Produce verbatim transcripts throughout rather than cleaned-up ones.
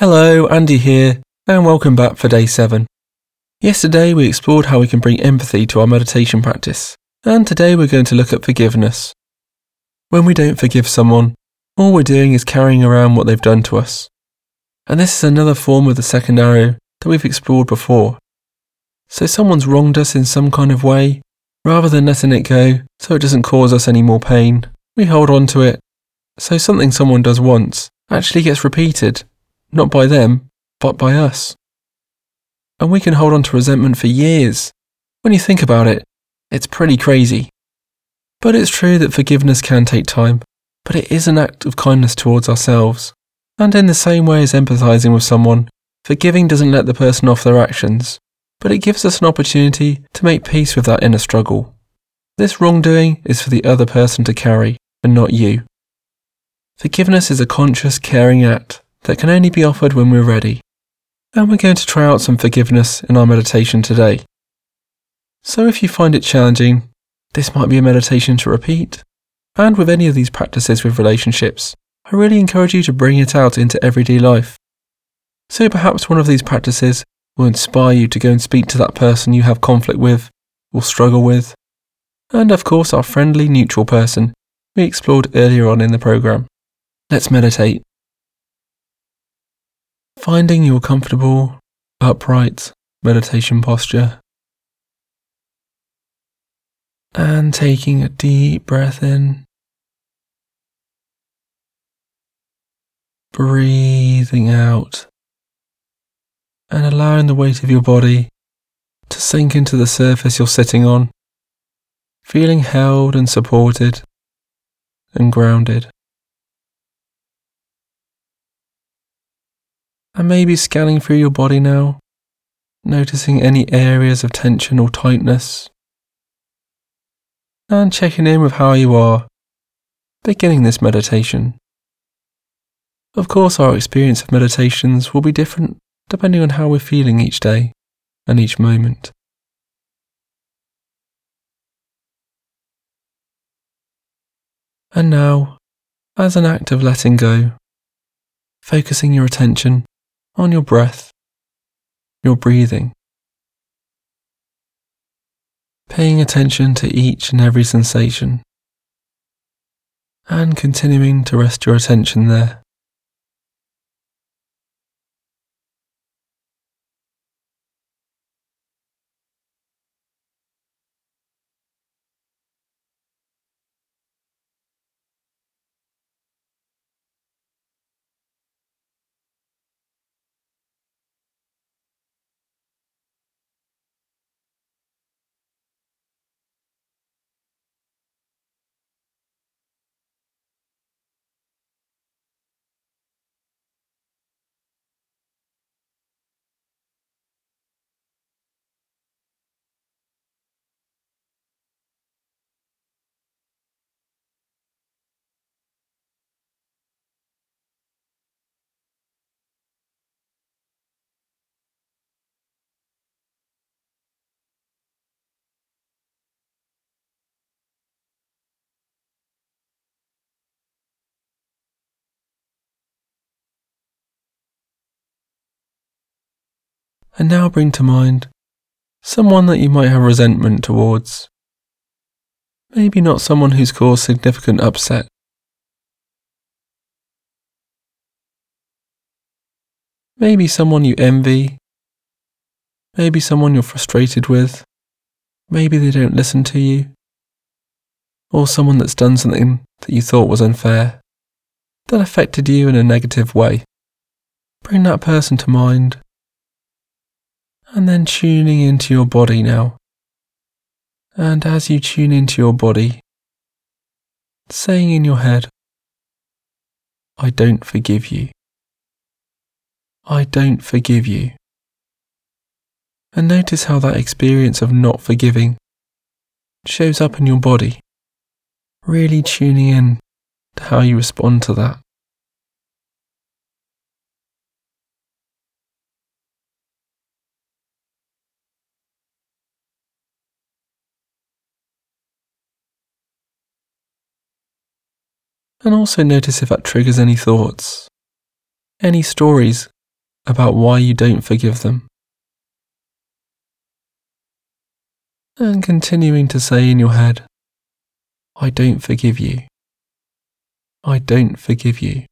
Hello, Andy here, and welcome back for day seven. Yesterday we explored how we can bring empathy to our meditation practice, and today we're going to look at forgiveness. When we don't forgive someone, all we're doing is carrying around what they've done to us. And this is another form of the second arrow that we've explored before. So someone's wronged us in some kind of way, rather than letting it go so it doesn't cause us any more pain, we hold on to it. So something someone does once actually gets repeated. Not by them, but by us. And we can hold on to resentment for years. When you think about it, it's pretty crazy. But it's true that forgiveness can take time, but it is an act of kindness towards ourselves. And in the same way as empathizing with someone, forgiving doesn't let the person off their actions, but it gives us an opportunity to make peace with that inner struggle. This wrongdoing is for the other person to carry, and not you. Forgiveness is a conscious, caring act that can only be offered when we're ready. And we're going to try out some forgiveness in our meditation today. So if you find it challenging, this might be a meditation to repeat. And with any of these practices with relationships, I really encourage you to bring it out into everyday life. So perhaps one of these practices will inspire you to go and speak to that person you have conflict with, or struggle with. And of course our friendly, neutral person we explored earlier on in the program. Let's meditate. Finding your comfortable, upright meditation posture and taking a deep breath in, breathing out and allowing the weight of your body to sink into the surface you're sitting on, feeling held and supported and grounded. And maybe scanning through your body now, noticing any areas of tension or tightness, and checking in with how you are, beginning this meditation. Of course, our experience of meditations will be different depending on how we're feeling each day and each moment. And now, as an act of letting go, focusing your attention on your breath, your breathing. Paying attention to each and every sensation, and continuing to rest your attention there. And now bring to mind someone that you might have resentment towards. Maybe not someone who's caused significant upset. Maybe someone you envy. Maybe someone you're frustrated with. Maybe they don't listen to you. Or someone that's done something that you thought was unfair, that affected you in a negative way. Bring that person to mind. And then tuning into your body now. And as you tune into your body, saying in your head, I don't forgive you. I don't forgive you. And notice how that experience of not forgiving shows up in your body, really tuning in to how you respond to that. And also notice if that triggers any thoughts, any stories about why you don't forgive them. And continuing to say in your head, I don't forgive you. I don't forgive you.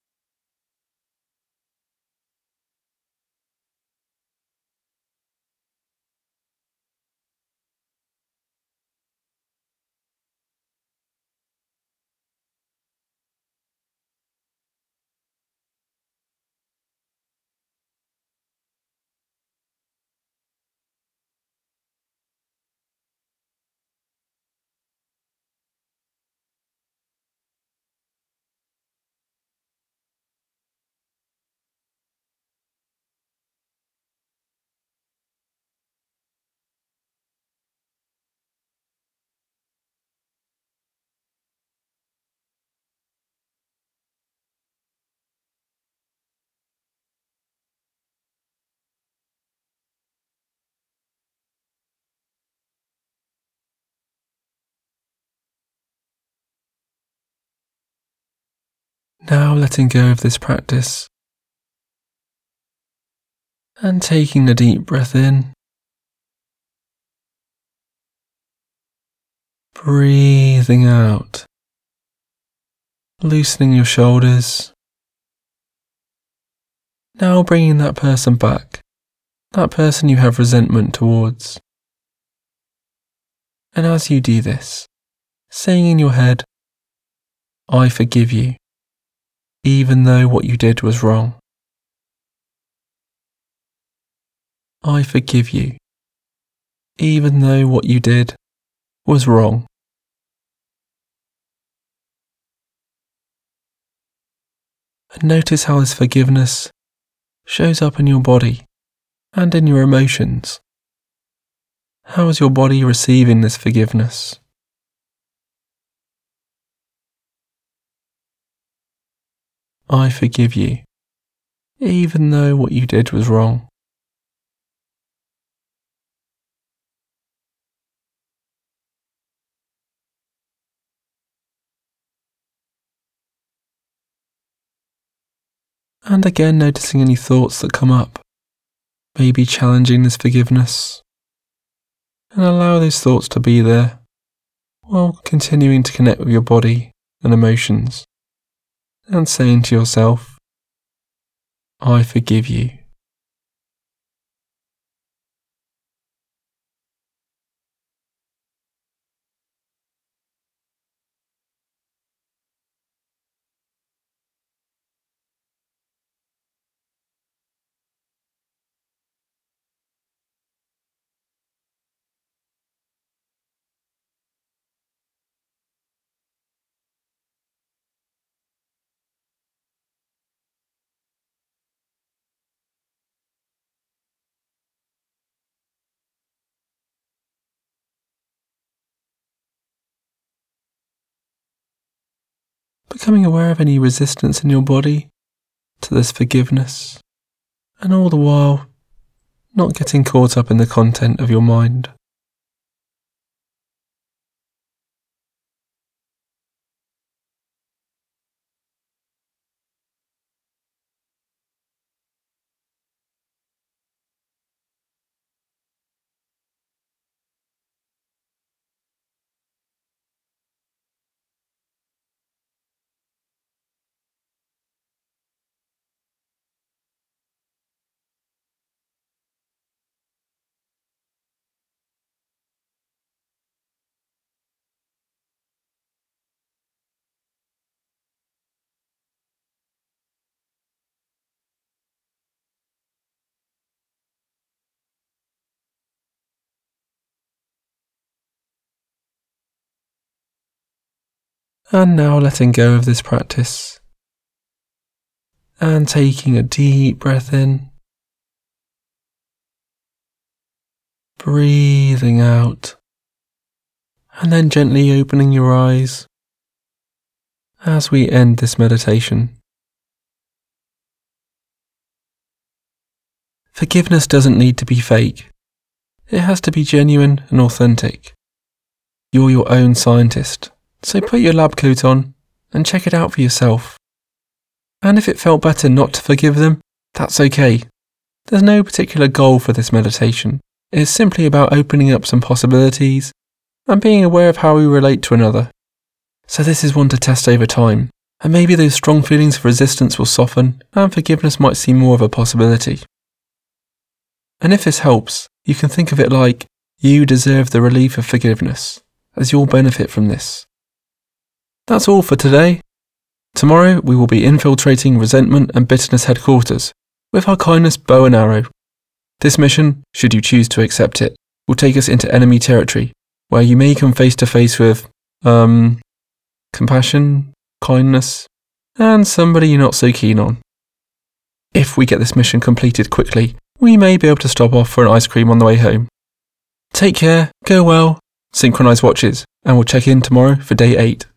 Now letting go of this practice and taking a deep breath in, breathing out, loosening your shoulders. Now bringing that person back, that person you have resentment towards. And as you do this, saying in your head, I forgive you, even though what you did was wrong. I forgive you, even though what you did was wrong. And notice how this forgiveness shows up in your body and in your emotions. How is your body receiving this forgiveness? I forgive you, even though what you did was wrong. And again noticing any thoughts that come up, maybe challenging this forgiveness. And allow those thoughts to be there, while continuing to connect with your body and emotions, and saying to yourself, I forgive you. Becoming aware of any resistance in your body to this forgiveness, and all the while not getting caught up in the content of your mind. And now letting go of this practice and taking a deep breath in, breathing out, and then gently opening your eyes as we end this meditation. Forgiveness doesn't need to be fake. It has to be genuine and authentic. You're your own scientist. So put your lab coat on and check it out for yourself. And if it felt better not to forgive them, that's okay. There's no particular goal for this meditation. It is simply about opening up some possibilities and being aware of how we relate to another. So this is one to test over time, and maybe those strong feelings of resistance will soften and forgiveness might seem more of a possibility. And if this helps, you can think of it like you deserve the relief of forgiveness, as you'll benefit from this. That's all for today. Tomorrow we will be infiltrating resentment and bitterness headquarters with our kindness bow and arrow. This mission, should you choose to accept it, will take us into enemy territory, where you may come face to face with, um, compassion, kindness, and somebody you're not so keen on. If we get this mission completed quickly, we may be able to stop off for an ice cream on the way home. Take care, go well, synchronize watches, and we'll check in tomorrow for day eight.